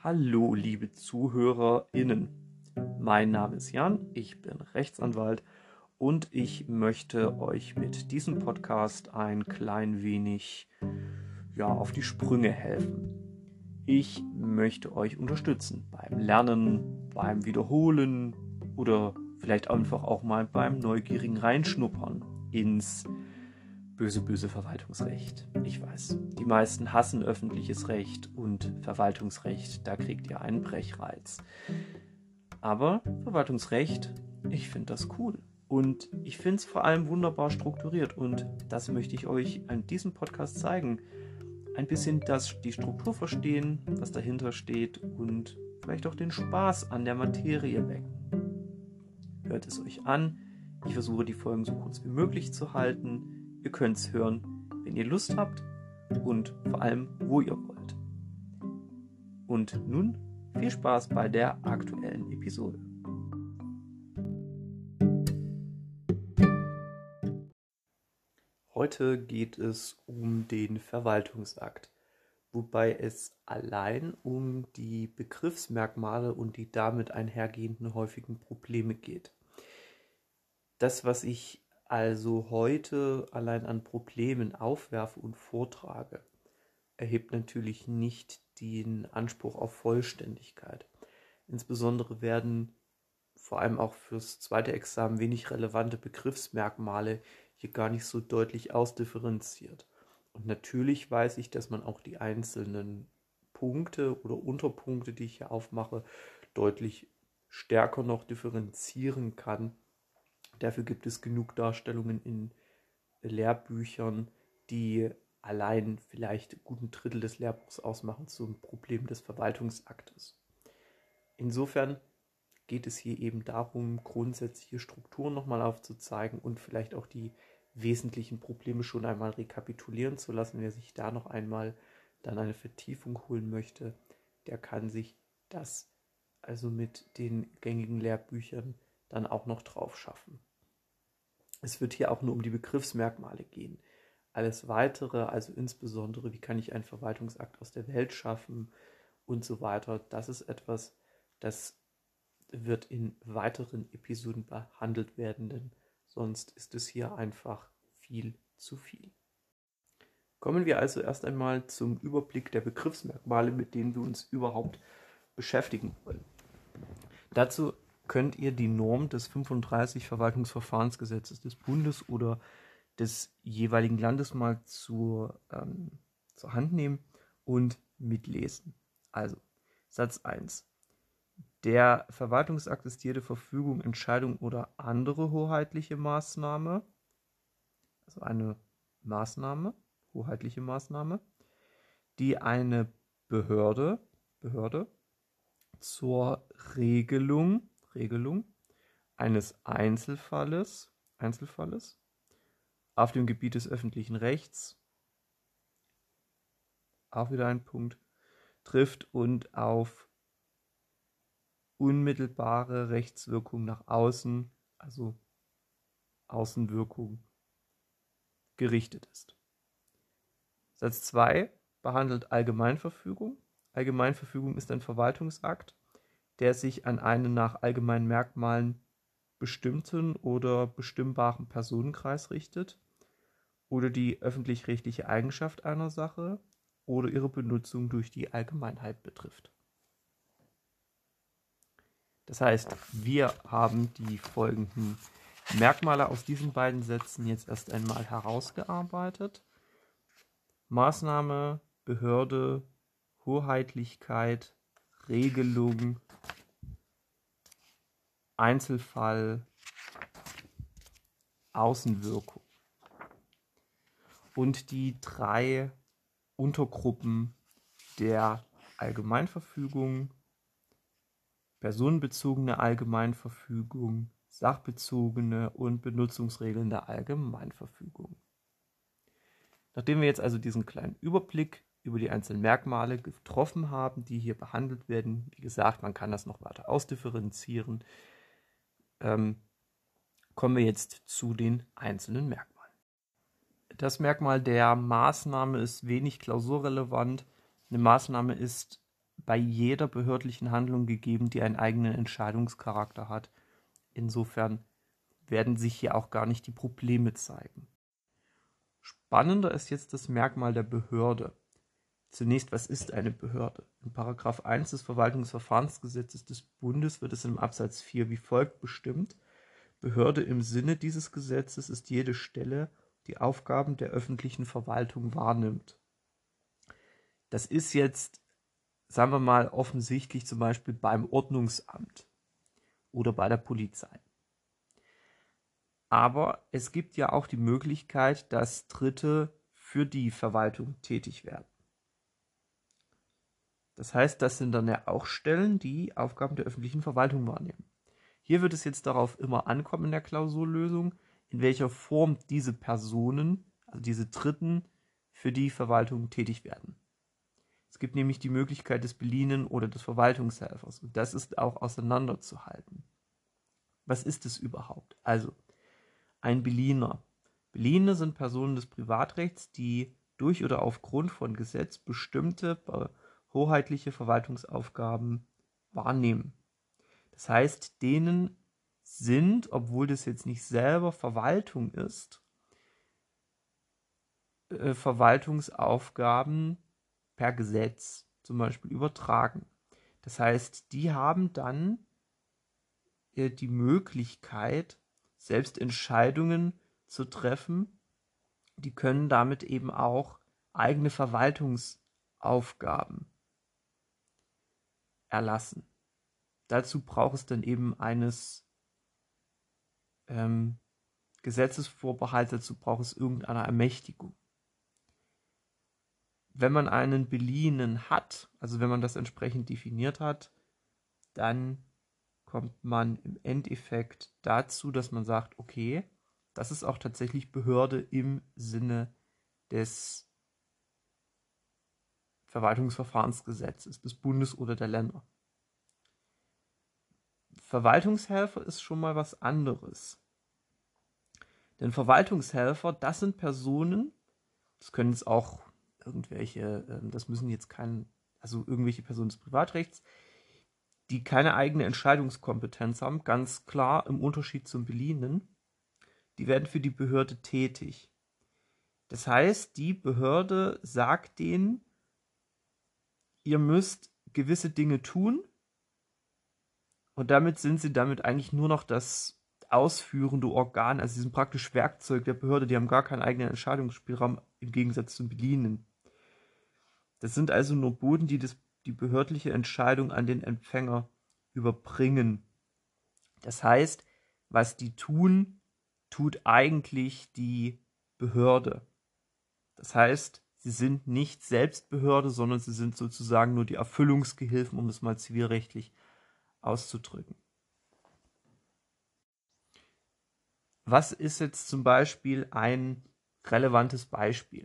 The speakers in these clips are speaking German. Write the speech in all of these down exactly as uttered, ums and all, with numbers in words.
Hallo, liebe ZuhörerInnen. Mein Name ist Jan, ich bin Rechtsanwalt und ich möchte euch mit diesem Podcast ein klein wenig ja, auf die Sprünge helfen. Ich möchte euch unterstützen beim Lernen, beim Wiederholen oder vielleicht einfach auch mal beim neugierigen Reinschnuppern ins böse, böse Verwaltungsrecht. Ich weiß, die meisten hassen öffentliches Recht und Verwaltungsrecht, da kriegt ihr einen Brechreiz. Aber Verwaltungsrecht, ich finde das cool. Und ich finde es vor allem wunderbar strukturiert und das möchte ich euch an diesem Podcast zeigen. Ein bisschen das, die Struktur verstehen, was dahinter steht und vielleicht auch den Spaß an der Materie wecken. Hört es euch an. Ich versuche die Folgen so kurz wie möglich zu halten. Ihr könnt es hören, wenn ihr Lust habt und vor allem, wo ihr wollt. Und nun viel Spaß bei der aktuellen Episode. Heute geht es um den Verwaltungsakt, wobei es allein um die Begriffsmerkmale und die damit einhergehenden häufigen Probleme geht. Das, was ich also heute allein an Problemen aufwerfe und vortrage, erhebt natürlich nicht den Anspruch auf Vollständigkeit. Insbesondere werden vor allem auch fürs zweite Examen wenig relevante Begriffsmerkmale hier gar nicht so deutlich ausdifferenziert. Und natürlich weiß ich, dass man auch die einzelnen Punkte oder Unterpunkte, die ich hier aufmache, deutlich stärker noch differenzieren kann. Dafür gibt es genug Darstellungen in Lehrbüchern, die allein vielleicht gut ein Drittel des Lehrbuchs ausmachen zum Problem des Verwaltungsaktes. Insofern geht es hier eben darum, grundsätzliche Strukturen nochmal aufzuzeigen und vielleicht auch die wesentlichen Probleme schon einmal rekapitulieren zu lassen. Wer sich da noch einmal dann eine Vertiefung holen möchte, der kann sich das also mit den gängigen Lehrbüchern dann auch noch drauf schaffen. Es wird hier auch nur um die Begriffsmerkmale gehen. Alles Weitere, also insbesondere, wie kann ich einen Verwaltungsakt aus der Welt schaffen und so weiter, das ist etwas, das wird in weiteren Episoden behandelt werden, denn sonst ist es hier einfach viel zu viel. Kommen wir also erst einmal zum Überblick der Begriffsmerkmale, mit denen wir uns überhaupt beschäftigen wollen. Dazu könnt ihr die Norm des fünfunddreißig Verwaltungsverfahrensgesetzes des Bundes oder des jeweiligen Landes mal zur, ähm, zur Hand nehmen und mitlesen. Also, Satz eins. Der Verwaltungsakt ist jede Verfügung, Entscheidung oder andere hoheitliche Maßnahme, also eine Maßnahme, hoheitliche Maßnahme, die eine Behörde, Behörde zur Regelung, Regelung eines Einzelfalles, Einzelfalles auf dem Gebiet des öffentlichen Rechts, auch wieder ein Punkt, trifft und auf unmittelbare Rechtswirkung nach außen, also Außenwirkung, gerichtet ist. Satz zwei behandelt Allgemeinverfügung. Allgemeinverfügung ist ein Verwaltungsakt, der sich an einen nach allgemeinen Merkmalen bestimmten oder bestimmbaren Personenkreis richtet oder die öffentlich-rechtliche Eigenschaft einer Sache oder ihre Benutzung durch die Allgemeinheit betrifft. Das heißt, wir haben die folgenden Merkmale aus diesen beiden Sätzen jetzt erst einmal herausgearbeitet. Maßnahme, Behörde, Hoheitlichkeit, Regelung, Einzelfall, Außenwirkung. Und die drei Untergruppen der Allgemeinverfügung, personenbezogene Allgemeinverfügung, sachbezogene und Benutzungsregeln der Allgemeinverfügung. Nachdem wir jetzt also diesen kleinen Überblick über die einzelnen Merkmale getroffen haben, die hier behandelt werden, wie gesagt, man kann das noch weiter ausdifferenzieren, ähm, kommen wir jetzt zu den einzelnen Merkmalen. Das Merkmal der Maßnahme ist wenig klausurrelevant. Eine Maßnahme ist bei jeder behördlichen Handlung gegeben, die einen eigenen Entscheidungscharakter hat. Insofern werden sich hier auch gar nicht die Probleme zeigen. Spannender ist jetzt das Merkmal der Behörde. Zunächst, was ist eine Behörde? In Paragraph eins des Verwaltungsverfahrensgesetzes des Bundes wird es im Absatz vier wie folgt bestimmt: Behörde im Sinne dieses Gesetzes ist jede Stelle, die Aufgaben der öffentlichen Verwaltung wahrnimmt. Das ist jetzt, sagen wir mal, offensichtlich zum Beispiel beim Ordnungsamt oder bei der Polizei. Aber es gibt ja auch die Möglichkeit, dass Dritte für die Verwaltung tätig werden. Das heißt, das sind dann ja auch Stellen, die Aufgaben der öffentlichen Verwaltung wahrnehmen. Hier wird es jetzt darauf immer ankommen in der Klausullösung, in welcher Form diese Personen, also diese Dritten, für die Verwaltung tätig werden. Es gibt nämlich die Möglichkeit des Beliehenen oder des Verwaltungshelfers. Und das ist auch auseinanderzuhalten. Was ist es überhaupt? Also, ein Beliener. Beliehene sind Personen des Privatrechts, die durch oder aufgrund von Gesetz bestimmte hoheitliche Verwaltungsaufgaben wahrnehmen. Das heißt, denen sind, obwohl das jetzt nicht selber Verwaltung ist, äh, Verwaltungsaufgaben per Gesetz zum Beispiel übertragen. Das heißt, die haben dann äh, die Möglichkeit, selbst Entscheidungen zu treffen. Die können damit eben auch eigene Verwaltungsaufgaben erlassen. Dazu braucht es dann eben eines ähm, Gesetzesvorbehalts, dazu braucht es irgendeiner Ermächtigung. Wenn man einen Beliehenen hat, also wenn man das entsprechend definiert hat, dann kommt man im Endeffekt dazu, dass man sagt, okay, das ist auch tatsächlich Behörde im Sinne des Verwaltungsverfahrensgesetzes des Bundes oder der Länder. Verwaltungshelfer ist schon mal was anderes. Denn Verwaltungshelfer, das sind Personen, das können jetzt auch irgendwelche, das müssen jetzt kein, also irgendwelche Personen des Privatrechts, die keine eigene Entscheidungskompetenz haben, ganz klar im Unterschied zum Beliehenen, die werden für die Behörde tätig. Das heißt, die Behörde sagt denen, ihr müsst gewisse Dinge tun und damit sind sie damit eigentlich nur noch das ausführende Organ, also sie sind praktisch Werkzeug der Behörde, die haben gar keinen eigenen Entscheidungsspielraum im Gegensatz zum Beliehenen. Das sind also nur Boten, die das, die behördliche Entscheidung an den Empfänger überbringen. Das heißt, was die tun, tut eigentlich die Behörde. Das heißt, sie sind nicht selbst Behörde, sondern sie sind sozusagen nur die Erfüllungsgehilfen, um es mal zivilrechtlich auszudrücken. Was ist jetzt zum Beispiel ein relevantes Beispiel?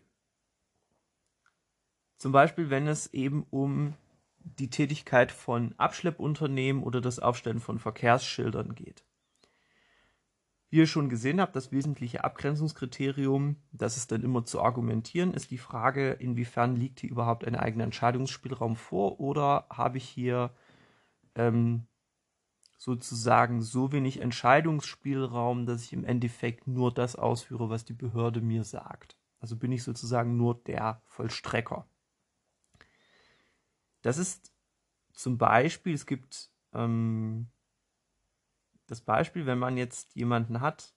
Zum Beispiel, wenn es eben um die Tätigkeit von Abschleppunternehmen oder das Aufstellen von Verkehrsschildern geht. Wie ihr schon gesehen habt, das wesentliche Abgrenzungskriterium, das ist dann immer zu argumentieren, ist die Frage, inwiefern liegt hier überhaupt ein eigener Entscheidungsspielraum vor oder habe ich hier ähm, sozusagen so wenig Entscheidungsspielraum, dass ich im Endeffekt nur das ausführe, was die Behörde mir sagt. Also bin ich sozusagen nur der Vollstrecker. Das ist zum Beispiel, es gibt ähm, das Beispiel, wenn man jetzt jemanden hat,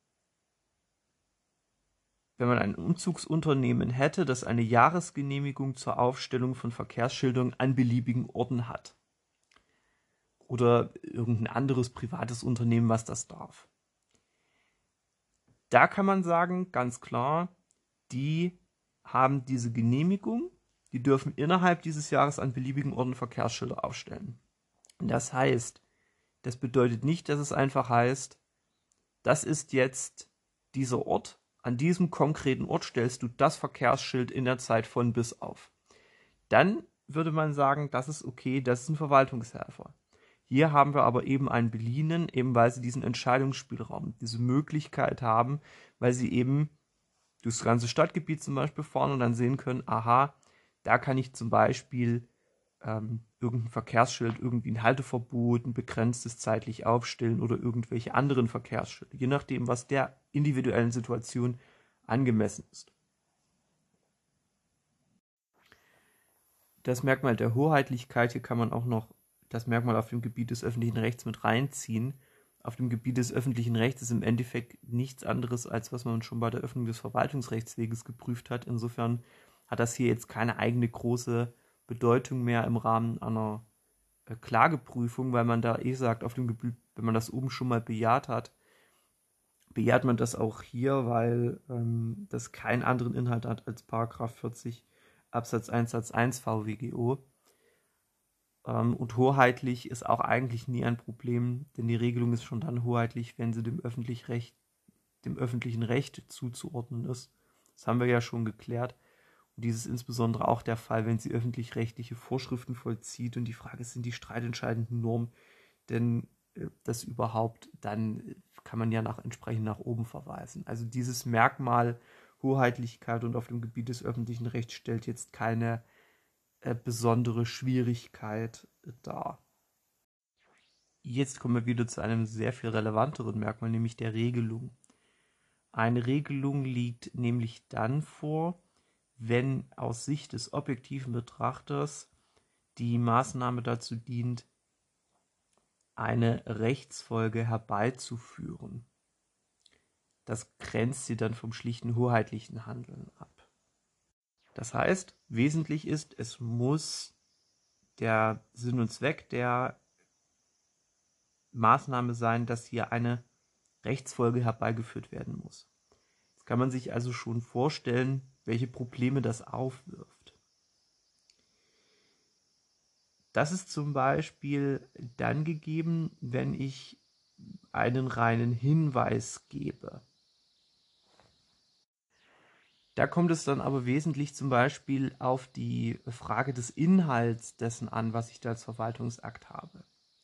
wenn man ein Umzugsunternehmen hätte, das eine Jahresgenehmigung zur Aufstellung von Verkehrsschildern an beliebigen Orten hat. Oder irgendein anderes privates Unternehmen, was das darf. Da kann man sagen, ganz klar, die haben diese Genehmigung, die dürfen innerhalb dieses Jahres an beliebigen Orten Verkehrsschilder aufstellen. Das heißt, das bedeutet nicht, dass es einfach heißt, das ist jetzt dieser Ort, an diesem konkreten Ort stellst du das Verkehrsschild in der Zeit von bis auf. Dann würde man sagen, das ist okay, das ist ein Verwaltungshelfer. Hier haben wir aber eben einen Beliehenen, eben weil sie diesen Entscheidungsspielraum, diese Möglichkeit haben, weil sie eben durchs ganze Stadtgebiet zum Beispiel fahren und dann sehen können, aha, da kann ich zum Beispiel ähm, irgendein Verkehrsschild, irgendwie ein Halteverbot, ein begrenztes zeitlich Aufstellen oder irgendwelche anderen Verkehrsschilder, je nachdem, was der individuellen Situation angemessen ist. Das Merkmal der Hoheitlichkeit, hier kann man auch noch das Merkmal auf dem Gebiet des öffentlichen Rechts mit reinziehen. Auf dem Gebiet des öffentlichen Rechts ist im Endeffekt nichts anderes, als was man schon bei der Öffnung des Verwaltungsrechtsweges geprüft hat. Insofern hat das hier jetzt keine eigene große Bedeutung mehr im Rahmen einer äh, Klageprüfung, weil man da eh sagt, auf dem Gebiet, wenn man das oben schon mal bejaht hat, bejaht man das auch hier, weil ähm, das keinen anderen Inhalt hat als Paragraph vierzig Absatz eins Satz eins V W G O. Ähm, und hoheitlich ist auch eigentlich nie ein Problem, denn die Regelung ist schon dann hoheitlich, wenn sie dem, öffentlich Recht, dem öffentlichen Recht zuzuordnen ist. Das haben wir ja schon geklärt. Und dies ist insbesondere auch der Fall, wenn sie öffentlich-rechtliche Vorschriften vollzieht. Und die Frage ist, sind die streitentscheidenden Normen denn äh, das überhaupt? Dann kann man ja nach, entsprechend nach oben verweisen. Also dieses Merkmal Hoheitlichkeit und auf dem Gebiet des öffentlichen Rechts stellt jetzt keine äh, besondere Schwierigkeit dar. Jetzt kommen wir wieder zu einem sehr viel relevanteren Merkmal, nämlich der Regelung. Eine Regelung liegt nämlich dann vor, wenn aus Sicht des objektiven Betrachters die Maßnahme dazu dient, eine Rechtsfolge herbeizuführen. Das grenzt sie dann vom schlichten hoheitlichen Handeln ab. Das heißt, wesentlich ist, es muss der Sinn und Zweck der Maßnahme sein, dass hier eine Rechtsfolge herbeigeführt werden muss. Jetzt kann man sich also schon vorstellen, welche Probleme das aufwirft. Das ist zum Beispiel dann gegeben, wenn ich einen reinen Hinweis gebe. Da kommt es dann aber wesentlich zum Beispiel auf die Frage des Inhalts dessen an, was ich da als Verwaltungsakt habe.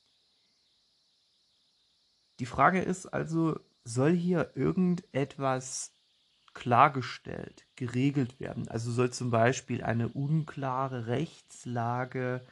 Die Frage ist also, soll hier irgendetwas klargestellt, geregelt werden? Also soll zum Beispiel eine unklare Rechtslage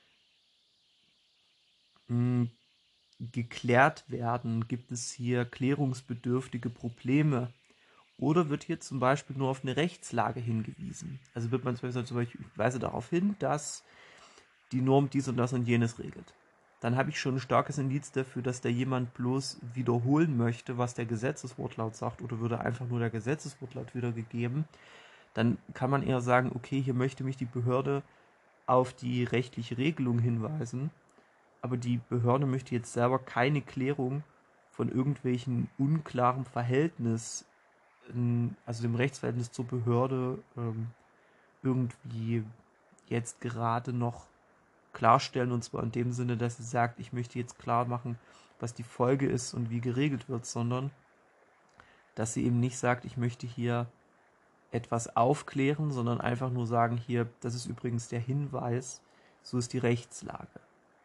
mh, geklärt werden? Gibt es hier klärungsbedürftige Probleme? Oder wird hier zum Beispiel nur auf eine Rechtslage hingewiesen? Also wird man zum Beispiel, ich weise darauf hin, dass die Norm dies und das und jenes regelt. Dann habe ich schon ein starkes Indiz dafür, dass da jemand bloß wiederholen möchte, was der Gesetzeswortlaut sagt, oder würde einfach nur der Gesetzeswortlaut wiedergegeben. Dann kann man eher sagen, okay, hier möchte mich die Behörde auf die rechtliche Regelung hinweisen, aber die Behörde möchte jetzt selber keine Klärung von irgendwelchen unklaren Verhältnis, also dem Rechtsverhältnis zur Behörde, irgendwie jetzt gerade noch klarstellen, und zwar in dem Sinne, dass sie sagt, ich möchte jetzt klar machen, was die Folge ist und wie geregelt wird, sondern dass sie eben nicht sagt, ich möchte hier etwas aufklären, sondern einfach nur sagen, hier, das ist übrigens der Hinweis, so ist die Rechtslage.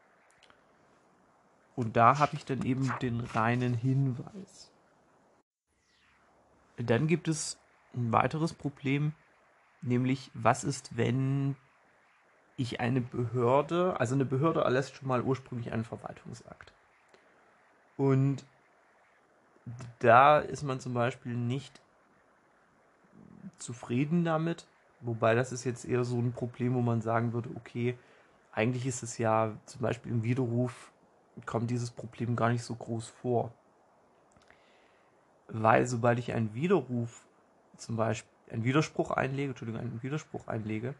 Und da habe ich dann eben den reinen Hinweis. Dann gibt es ein weiteres Problem, nämlich was ist, wenn ich eine Behörde, also eine Behörde erlässt schon mal ursprünglich einen Verwaltungsakt. Und da ist man zum Beispiel nicht zufrieden damit, wobei das ist jetzt eher so ein Problem, wo man sagen würde, okay, eigentlich ist es ja zum Beispiel im Widerruf kommt dieses Problem gar nicht so groß vor. Weil sobald ich einen Widerruf, zum Beispiel einen Widerspruch einlege, Entschuldigung, einen Widerspruch einlege,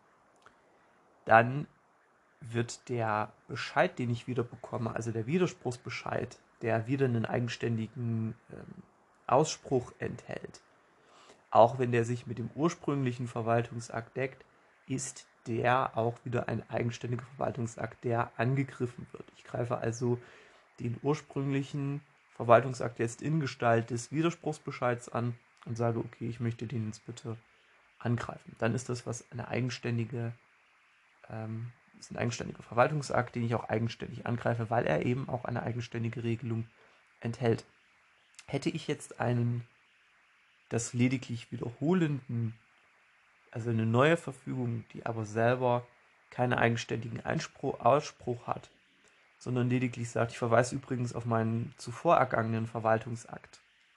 dann wird der Bescheid, den ich wieder bekomme, also der Widerspruchsbescheid, der wieder einen eigenständigen ähm, Ausspruch enthält, auch wenn der sich mit dem ursprünglichen Verwaltungsakt deckt, ist der auch wieder ein eigenständiger Verwaltungsakt, der angegriffen wird. Ich greife also den ursprünglichen Verwaltungsakt jetzt in Gestalt des Widerspruchsbescheids an und sage, okay, ich möchte den jetzt bitte angreifen. Dann ist das was eine eigenständige, ähm, ist ein eigenständiger Verwaltungsakt, den ich auch eigenständig angreife, weil er eben auch eine eigenständige Regelung enthält. Hätte ich jetzt einen das lediglich wiederholenden, also eine neue Verfügung, die aber selber keinen eigenständigen Einspruch, Ausspruch hat, sondern lediglich sagt, ich verweise übrigens auf meinen zuvor ergangenen Verwaltungsakt.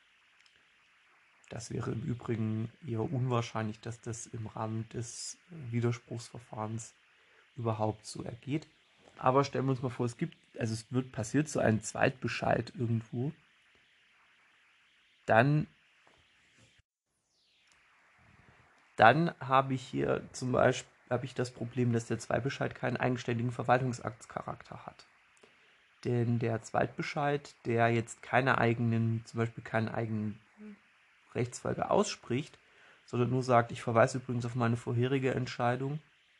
Das wäre im Übrigen eher unwahrscheinlich, dass das im Rahmen des Widerspruchsverfahrens überhaupt so ergeht. Aber stellen wir uns mal vor, es gibt, also es wird passiert so ein Zweitbescheid irgendwo, dann, dann habe ich hier zum Beispiel habe ich das Problem, dass der Zweitbescheid keinen eigenständigen Verwaltungsaktscharakter hat. Denn der Zweitbescheid, der jetzt keine eigenen, zum Beispiel keinen eigenen Rechtsfolge ausspricht, sondern nur sagt, ich verweise übrigens auf meine vorherige Entscheidung,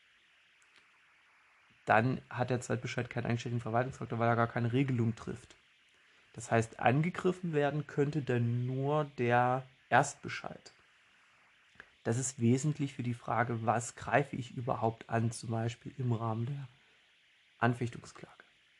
dann hat der Zweitbescheid keinen eigenständigen Verwaltungscharakter, weil er gar keine Regelung trifft. Das heißt, angegriffen werden könnte dann nur der Erstbescheid. Das ist wesentlich für die Frage, was greife ich überhaupt an, zum Beispiel im Rahmen der Anfechtungsklage.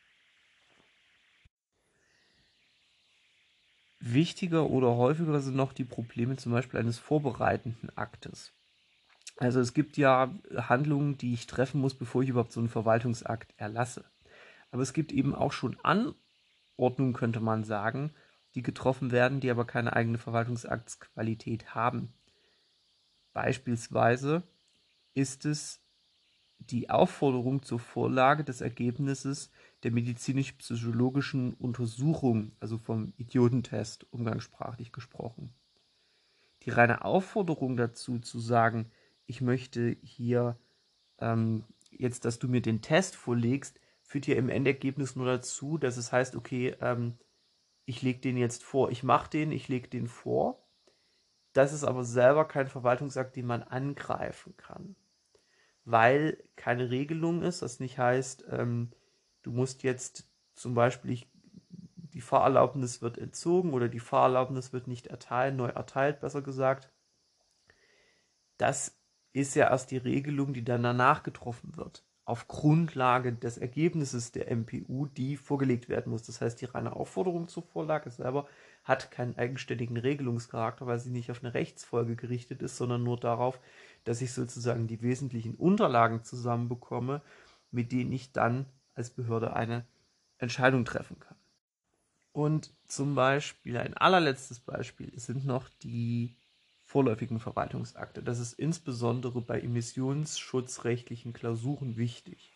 Wichtiger oder häufiger sind noch die Probleme zum Beispiel eines vorbereitenden Aktes. Also es gibt ja Handlungen, die ich treffen muss, bevor ich überhaupt so einen Verwaltungsakt erlasse. Aber es gibt eben auch schon Anordnungen, könnte man sagen, die getroffen werden, die aber keine eigene Verwaltungsaktsqualität haben. Beispielsweise ist es die Aufforderung zur Vorlage des Ergebnisses der medizinisch-psychologischen Untersuchung, also vom Idiotentest, umgangssprachlich gesprochen. Die reine Aufforderung dazu, zu sagen, ich möchte hier ähm, jetzt, dass du mir den Test vorlegst, führt hier im Endergebnis nur dazu, dass es heißt, okay, ähm, ich lege den jetzt vor, ich mache den, ich lege den vor. Das ist aber selber kein Verwaltungsakt, den man angreifen kann, weil keine Regelung ist, das nicht heißt, ähm, du musst jetzt zum Beispiel, ich, die Fahrerlaubnis wird entzogen oder die Fahrerlaubnis wird nicht erteilt, neu erteilt, besser gesagt. Das ist ja erst die Regelung, die dann danach getroffen wird, auf Grundlage des Ergebnisses der M P U, die vorgelegt werden muss. Das heißt, die reine Aufforderung zur Vorlage selber hat keinen eigenständigen Regelungscharakter, weil sie nicht auf eine Rechtsfolge gerichtet ist, sondern nur darauf, dass ich sozusagen die wesentlichen Unterlagen zusammenbekomme, mit denen ich dann als Behörde eine Entscheidung treffen kann. Und zum Beispiel, ein allerletztes Beispiel, sind noch die vorläufigen Verwaltungsakte. Das ist insbesondere bei emissionsschutzrechtlichen Klausuren wichtig.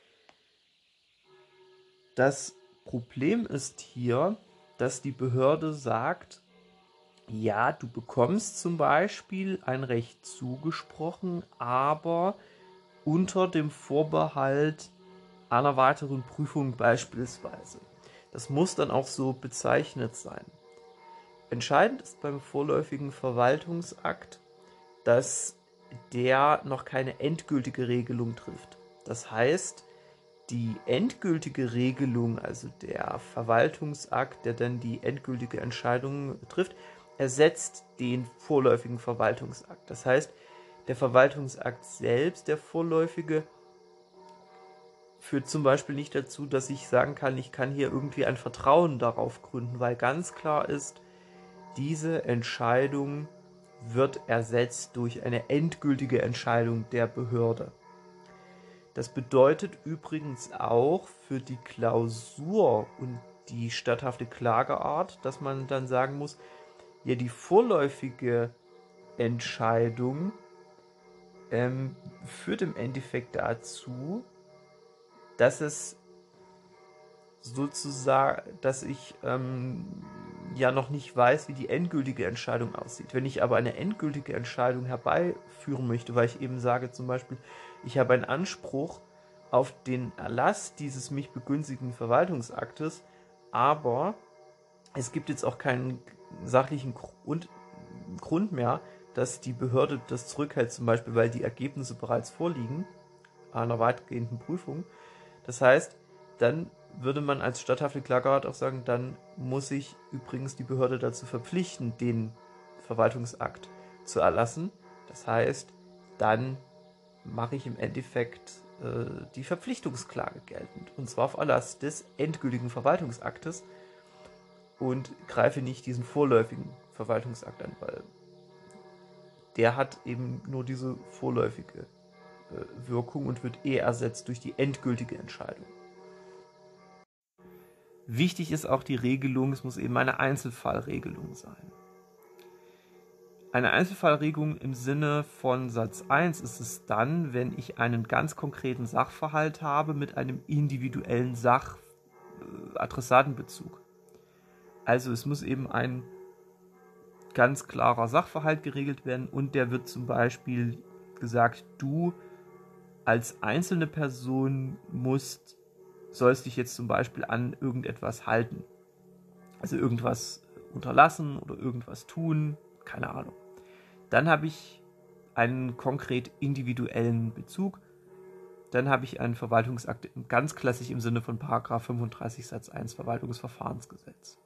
Das Problem ist hier, dass die Behörde sagt, ja, du bekommst zum Beispiel ein Recht zugesprochen, aber unter dem Vorbehalt einer weiteren Prüfung beispielsweise. Das muss dann auch so bezeichnet sein. Entscheidend ist beim vorläufigen Verwaltungsakt, dass der noch keine endgültige Regelung trifft. Das heißt, die endgültige Regelung, also der Verwaltungsakt, der dann die endgültige Entscheidung trifft, ersetzt den vorläufigen Verwaltungsakt. Das heißt, der Verwaltungsakt selbst, der vorläufige, führt zum Beispiel nicht dazu, dass ich sagen kann, ich kann hier irgendwie ein Vertrauen darauf gründen, weil ganz klar ist, diese Entscheidung wird ersetzt durch eine endgültige Entscheidung der Behörde. Das bedeutet übrigens auch für die Klausur und die statthafte Klageart, dass man dann sagen muss, ja, die vorläufige Entscheidung ähm, führt im Endeffekt dazu, dass es sozusagen, dass ich ähm, ja noch nicht weiß, wie die endgültige Entscheidung aussieht. Wenn ich aber eine endgültige Entscheidung herbeiführen möchte, weil ich eben sage zum Beispiel, ich habe einen Anspruch auf den Erlass dieses mich begünstigenden Verwaltungsaktes, aber es gibt jetzt auch keinen sachlichen Grund, Grund mehr, dass die Behörde das zurückhält, zum Beispiel, weil die Ergebnisse bereits vorliegen, einer weitgehenden Prüfung. Das heißt, dann würde man als statthafte Klageart auch sagen, dann muss ich übrigens die Behörde dazu verpflichten, den Verwaltungsakt zu erlassen. Das heißt, dann mache ich im Endeffekt äh, die Verpflichtungsklage geltend. Und zwar auf Erlass des endgültigen Verwaltungsaktes und greife nicht diesen vorläufigen Verwaltungsakt an, weil der hat eben nur diese vorläufige äh, Wirkung und wird eh ersetzt durch die endgültige Entscheidung. Wichtig ist auch die Regelung, es muss eben eine Einzelfallregelung sein. Eine Einzelfallregelung im Sinne von Satz eins ist es dann, wenn ich einen ganz konkreten Sachverhalt habe mit einem individuellen Sach-Adressatenbezug. Also es muss eben ein ganz klarer Sachverhalt geregelt werden und der wird zum Beispiel gesagt, du als einzelne Person musst, sollst dich jetzt zum Beispiel an irgendetwas halten. Also irgendwas unterlassen oder irgendwas tun, keine Ahnung. Dann habe ich einen konkret individuellen Bezug. Dann habe ich einen Verwaltungsakt ganz klassisch im Sinne von Paragraph fünfunddreißig Satz eins Verwaltungsverfahrensgesetz.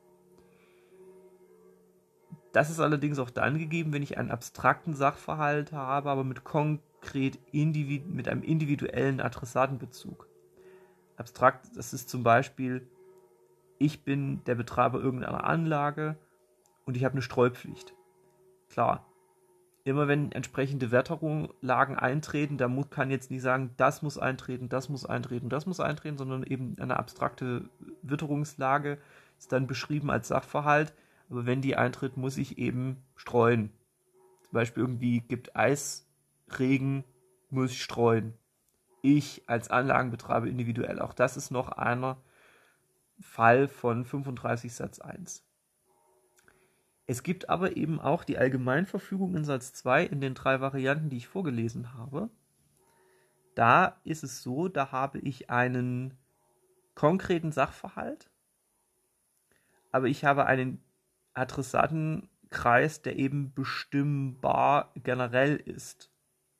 Das ist allerdings auch dann gegeben, wenn ich einen abstrakten Sachverhalt habe, aber mit konkret individu- mit einem individuellen Adressatenbezug. Abstrakt, das ist zum Beispiel, ich bin der Betreiber irgendeiner Anlage und ich habe eine Streupflicht. Klar, immer wenn entsprechende Wetterlagen eintreten, da muss, kann jetzt nicht sagen, das muss eintreten, das muss eintreten, das muss eintreten, sondern eben eine abstrakte Witterungslage ist dann beschrieben als Sachverhalt. Aber wenn die eintritt, muss ich eben streuen. Zum Beispiel irgendwie gibt Eis, Regen, muss ich streuen. Ich als Anlagenbetreiber individuell. Auch das ist noch einer Fall von fünfunddreißig Satz eins. Es gibt aber eben auch die Allgemeinverfügung in Satz zwei in den drei Varianten, die ich vorgelesen habe. Da ist es so, da habe ich einen konkreten Sachverhalt, aber ich habe einen Adressatenkreis, der eben bestimmbar generell ist.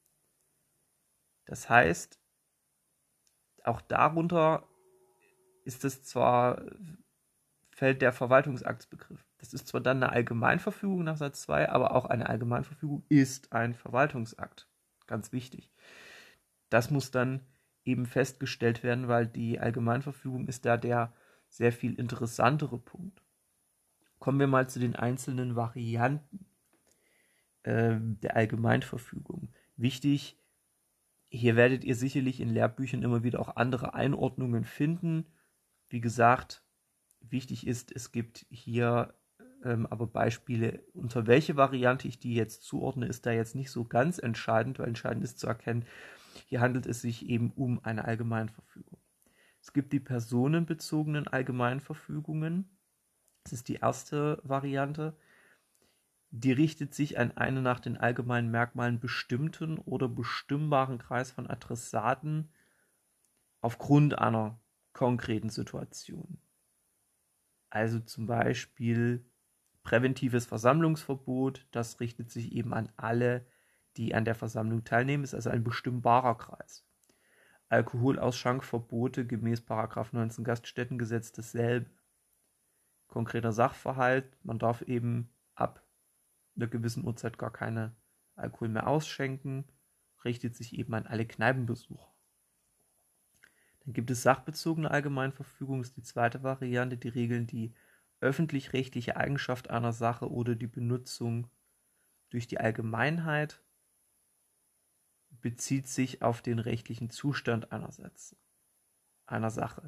Das heißt, auch darunter ist es zwar, fällt der Verwaltungsaktsbegriff. Das ist zwar dann eine Allgemeinverfügung nach Satz zwei, aber auch eine Allgemeinverfügung ist ein Verwaltungsakt. Ganz wichtig. Das muss dann eben festgestellt werden, weil die Allgemeinverfügung ist da der sehr viel interessantere Punkt. Kommen wir mal zu den einzelnen Varianten äh, der Allgemeinverfügung. Wichtig, hier werdet ihr sicherlich in Lehrbüchern immer wieder auch andere Einordnungen finden. Wie gesagt, wichtig ist, es gibt hier ähm, aber Beispiele, unter welche Variante ich die jetzt zuordne, ist da jetzt nicht so ganz entscheidend, weil entscheidend ist zu erkennen, hier handelt es sich eben um eine Allgemeinverfügung. Es gibt die personenbezogenen Allgemeinverfügungen. Das ist die erste Variante. Die richtet sich an einen nach den allgemeinen Merkmalen bestimmten oder bestimmbaren Kreis von Adressaten aufgrund einer konkreten Situation. Also zum Beispiel präventives Versammlungsverbot, das richtet sich eben an alle, die an der Versammlung teilnehmen, ist also ein bestimmbarer Kreis. Alkoholausschankverbote gemäß Paragraph neunzehn Gaststättengesetz dasselbe. Konkreter Sachverhalt, man darf eben ab einer gewissen Uhrzeit gar keine Alkohol mehr ausschenken, richtet sich eben an alle Kneipenbesucher. Dann gibt es sachbezogene Allgemeinverfügung, ist die zweite Variante, die regeln die öffentlich-rechtliche Eigenschaft einer Sache oder die Benutzung durch die Allgemeinheit, bezieht sich auf den rechtlichen Zustand einer, Satz, einer Sache.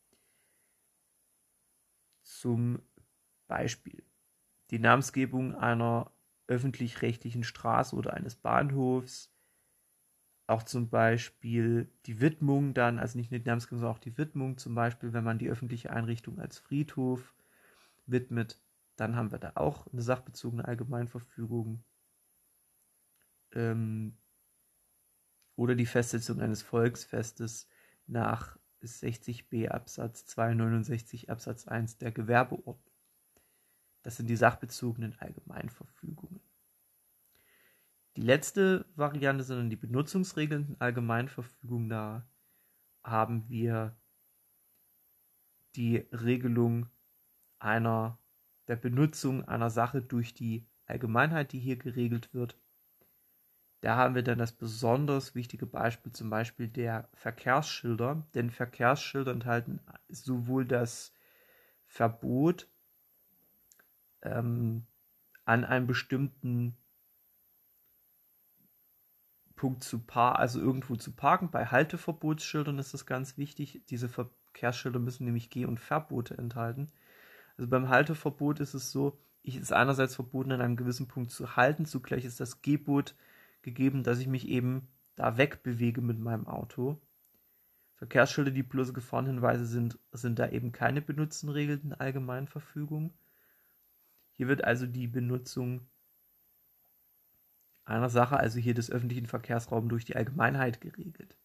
Zum Beispiel die Namensgebung einer öffentlich-rechtlichen Straße oder eines Bahnhofs, auch zum Beispiel die Widmung dann, also nicht nur die Namensgebung, sondern auch die Widmung, zum Beispiel, wenn man die öffentliche Einrichtung als Friedhof widmet, dann haben wir da auch eine sachbezogene Allgemeinverfügung. Ähm, oder die Festsetzung eines Volksfestes nach sechzig b Absatz zwei, neunundsechzig Absatz eins der Gewerbeordnung. Das sind die sachbezogenen Allgemeinverfügungen. Die letzte Variante sind dann die benutzungsregelnden Allgemeinverfügungen. Da haben wir die Regelung einer, der Benutzung einer Sache durch die Allgemeinheit, die hier geregelt wird. Da haben wir dann das besonders wichtige Beispiel, zum Beispiel der Verkehrsschilder. Denn Verkehrsschilder enthalten sowohl das Verbot ähm, an einem bestimmten Punkt zu par, also irgendwo zu parken. Bei Halteverbotsschildern ist das ganz wichtig. Diese Verkehrsschilder müssen nämlich Geh- und Verbote enthalten. Also beim Halteverbot ist es so, ich ist einerseits verboten, an einem gewissen Punkt zu halten, zugleich ist das Gebot gegeben, dass ich mich eben da wegbewege mit meinem Auto. Verkehrsschilder, die bloße Gefahrenhinweise sind, sind da eben keine Benutzenregeln in Allgemeinverfügung. Hier wird also die Benutzung einer Sache, also hier des öffentlichen Verkehrsraums, durch die Allgemeinheit geregelt.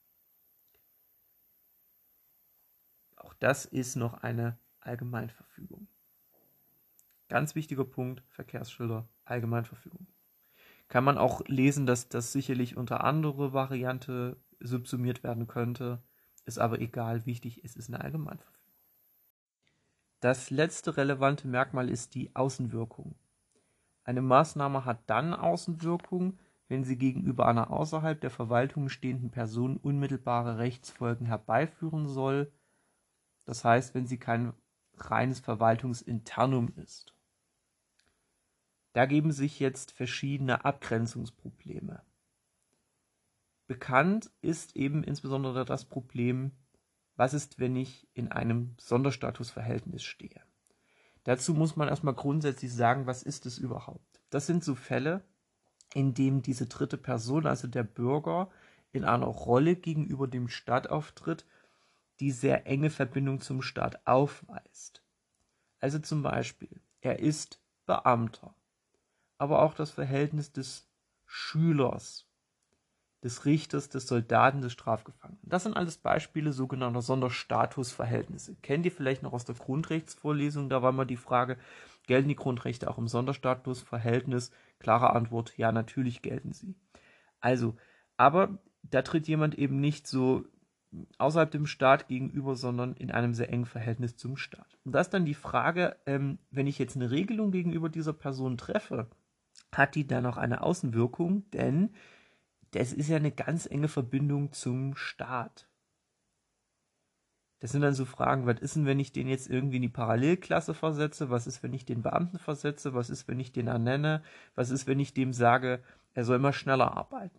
Auch das ist noch eine Allgemeinverfügung. Ganz wichtiger Punkt, Verkehrsschilder, Allgemeinverfügung. Kann man auch lesen, dass das sicherlich unter andere Variante subsumiert werden könnte, ist aber egal, wichtig, es ist eine Allgemeinverfügung. Das letzte relevante Merkmal ist die Außenwirkung. Eine Maßnahme hat dann Außenwirkung, wenn sie gegenüber einer außerhalb der Verwaltung stehenden Person unmittelbare Rechtsfolgen herbeiführen soll. Das heißt, wenn sie kein reines Verwaltungsinternum ist. Da geben sich jetzt verschiedene Abgrenzungsprobleme. Bekannt ist eben insbesondere das Problem, was ist, wenn ich in einem Sonderstatusverhältnis stehe. Dazu muss man erstmal grundsätzlich sagen, was ist es überhaupt? Das sind so Fälle, in denen diese dritte Person, also der Bürger, in einer Rolle gegenüber dem Staat auftritt, die sehr enge Verbindung zum Staat aufweist. Also zum Beispiel, er ist Beamter, aber auch das Verhältnis des Schülers, des Richters, des Soldaten, des Strafgefangenen. Das sind alles Beispiele sogenannter Sonderstatusverhältnisse. Kennt ihr vielleicht noch aus der Grundrechtsvorlesung? Da war mal die Frage, gelten die Grundrechte auch im Sonderstatusverhältnis? Klare Antwort, ja, natürlich gelten sie. Also, aber da tritt jemand eben nicht so außerhalb dem Staat gegenüber, sondern in einem sehr engen Verhältnis zum Staat. Und da ist dann die Frage, ähm, wenn ich jetzt eine Regelung gegenüber dieser Person treffe, hat die dann auch eine Außenwirkung? Denn das ist ja eine ganz enge Verbindung zum Staat. Das sind dann so Fragen, was ist denn, wenn ich den jetzt irgendwie in die Parallelklasse versetze? Was ist, wenn ich den Beamten versetze? Was ist, wenn ich den ernenne? Was ist, wenn ich dem sage, er soll immer schneller arbeiten?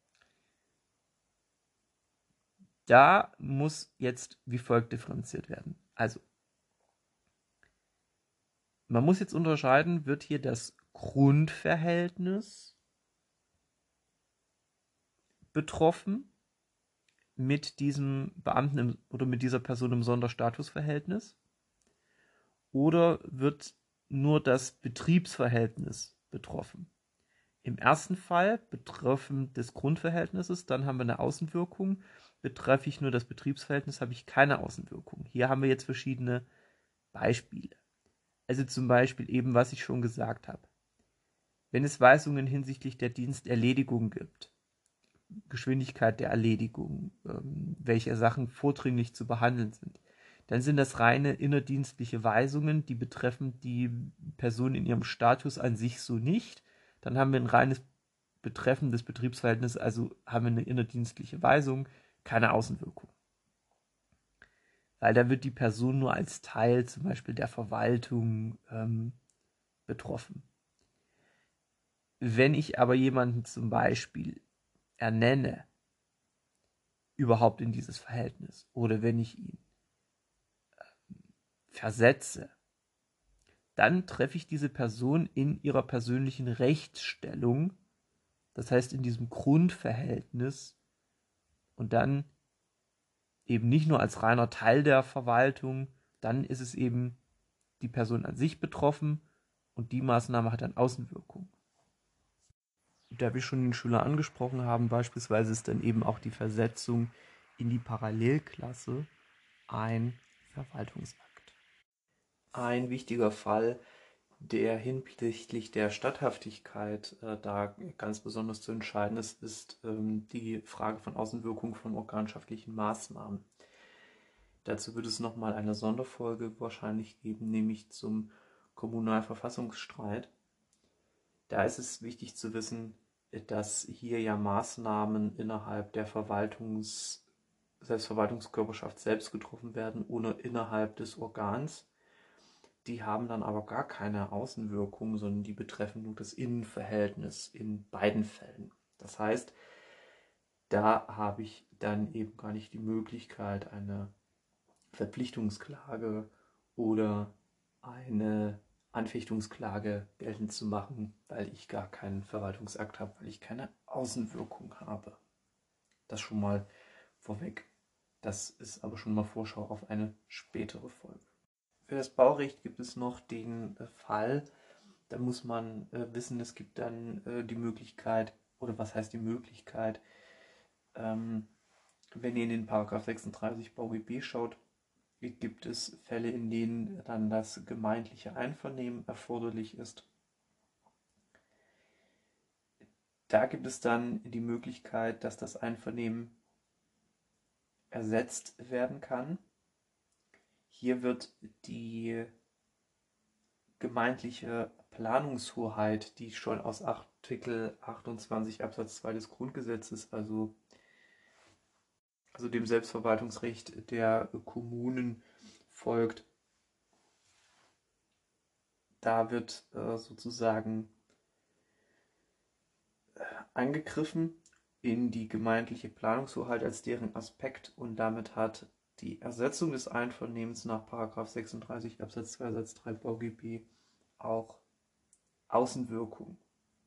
Da muss jetzt wie folgt differenziert werden. Also, man muss jetzt unterscheiden, wird hier das Grundverhältnis betroffen mit diesem Beamten im, oder mit dieser Person im Sonderstatusverhältnis? Oder wird nur das Betriebsverhältnis betroffen? Im ersten Fall betreffend des Grundverhältnisses, dann haben wir eine Außenwirkung. Betreffe ich nur das Betriebsverhältnis, habe ich keine Außenwirkung. Hier haben wir jetzt verschiedene Beispiele. Also zum Beispiel eben, was ich schon gesagt habe. Wenn es Weisungen hinsichtlich der Diensterledigung gibt, Geschwindigkeit der Erledigung, ähm, welche Sachen vordringlich zu behandeln sind, dann sind das reine innerdienstliche Weisungen, die betreffen die Person in ihrem Status an sich so nicht. Dann haben wir ein reines Betreffen des Betriebsverhältnisses, also haben wir eine innerdienstliche Weisung, keine Außenwirkung. Weil da wird die Person nur als Teil zum Beispiel der Verwaltung ähm, betroffen. Wenn ich aber jemanden zum Beispiel ernenne, überhaupt in dieses Verhältnis, oder wenn ich ihn versetze, dann treffe ich diese Person in ihrer persönlichen Rechtsstellung, das heißt in diesem Grundverhältnis, und dann eben nicht nur als reiner Teil der Verwaltung, dann ist es eben die Person an sich betroffen und die Maßnahme hat dann Außenwirkung. Da wir schon den Schüler angesprochen haben, beispielsweise ist dann eben auch die Versetzung in die Parallelklasse ein Verwaltungsakt. Ein wichtiger Fall, der hinsichtlich der Statthaftigkeit äh, da ganz besonders zu entscheiden ist, ist ähm, die Frage von Außenwirkung von organschaftlichen Maßnahmen. Dazu wird es nochmal eine Sonderfolge wahrscheinlich geben, nämlich zum Kommunalverfassungsstreit. Da ist es wichtig zu wissen, dass hier ja Maßnahmen innerhalb der Verwaltungs- Selbstverwaltungskörperschaft selbst getroffen werden, ohne innerhalb des Organs. Die haben dann aber gar keine Außenwirkung, sondern die betreffen nur das Innenverhältnis in beiden Fällen. Das heißt, Da habe ich dann eben gar nicht die Möglichkeit, eine Verpflichtungsklage oder eine Anfechtungsklage geltend zu machen, weil ich gar keinen Verwaltungsakt habe, weil ich keine Außenwirkung habe. Das schon mal vorweg. Das ist aber schon mal Vorschau auf eine spätere Folge. Für das Baurecht gibt es noch den äh, Fall, da muss man äh, wissen, es gibt dann äh, die Möglichkeit, oder was heißt die Möglichkeit, ähm, wenn ihr in den Paragraph sechsunddreißig BauGB schaut, gibt es Fälle, in denen dann das gemeindliche Einvernehmen erforderlich ist. Da gibt es dann die Möglichkeit, dass das Einvernehmen ersetzt werden kann. Hier wird die gemeindliche Planungshoheit, die schon aus Artikel achtundzwanzig Absatz zwei des Grundgesetzes, also, also dem Selbstverwaltungsrecht der Kommunen folgt, da wird äh, sozusagen eingegriffen in die gemeindliche Planungshoheit als deren Aspekt und damit hat die Ersetzung des Einvernehmens nach Paragraph sechsunddreißig Absatz zwei Satz drei BauGB auch Außenwirkung.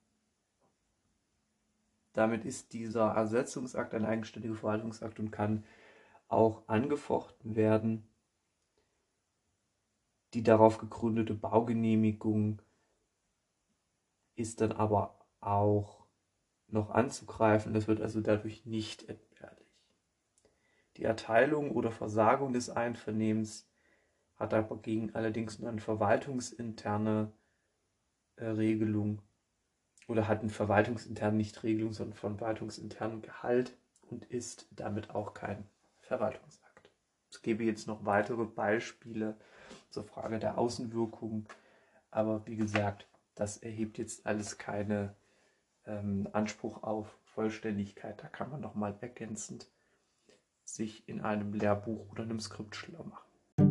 Damit ist dieser Ersetzungsakt ein eigenständiger Verwaltungsakt und kann auch angefochten werden. Die darauf gegründete Baugenehmigung ist dann aber auch noch anzugreifen. Das wird also dadurch nicht entbehrlich. Die Erteilung oder Versagung des Einvernehmens hat dagegen allerdings nur eine verwaltungsinterne äh, Regelung oder hat einen verwaltungsinternen nicht Regelung, sondern verwaltungsinternen Gehalt und ist damit auch kein Verwaltungsakt. Es gäbe jetzt noch weitere Beispiele zur Frage der Außenwirkung, aber wie gesagt, das erhebt jetzt alles keine ähm, Anspruch auf Vollständigkeit. Da kann man nochmal ergänzend sich in einem Lehrbuch oder einem Skript schlau machen.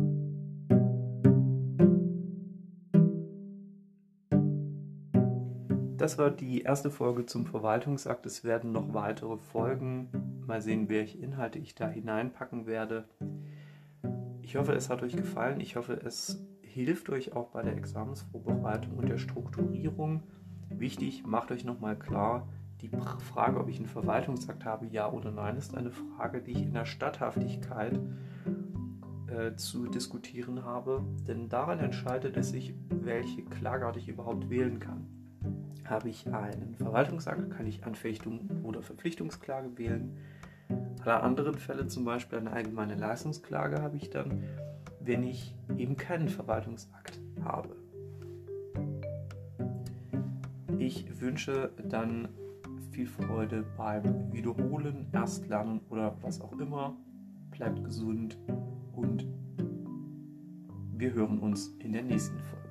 Das war die erste Folge zum Verwaltungsakt. Es werden noch weitere Folgen. Mal sehen, welche Inhalte ich da hineinpacken werde. Ich hoffe, es hat euch gefallen. Ich hoffe, es hilft euch auch bei der Examensvorbereitung und der Strukturierung. Wichtig, macht euch nochmal klar, die Frage, ob ich einen Verwaltungsakt habe, ja oder nein, ist eine Frage, die ich in der Statthaftigkeit äh, zu diskutieren habe. Denn daran entscheidet es sich, welche Klageart ich überhaupt wählen kann. Habe ich einen Verwaltungsakt, kann ich Anfechtung oder Verpflichtungsklage wählen. Alle anderen Fälle, zum Beispiel eine allgemeine Leistungsklage, habe ich dann, wenn ich eben keinen Verwaltungsakt habe. Ich wünsche dann viel Freude beim Wiederholen, Erstlernen oder was auch immer. Bleibt gesund und wir hören uns in der nächsten Folge.